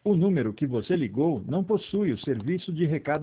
O número que você ligou não possui o serviço de recado